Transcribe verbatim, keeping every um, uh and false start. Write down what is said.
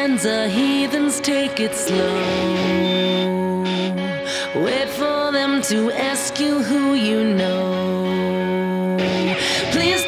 friends are heathens, take it slow. Wait for them to ask you who you know. Please